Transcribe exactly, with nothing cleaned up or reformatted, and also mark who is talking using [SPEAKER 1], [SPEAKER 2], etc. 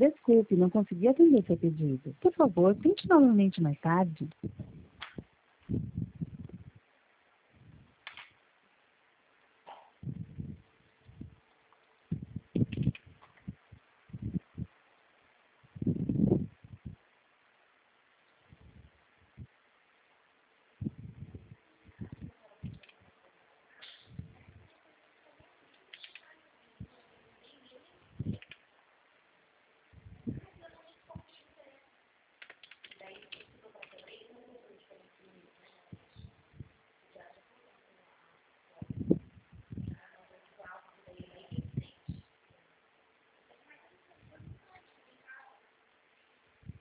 [SPEAKER 1] Desculpe, não consegui atender seu pedido. Por favor, tente novamente mais tarde.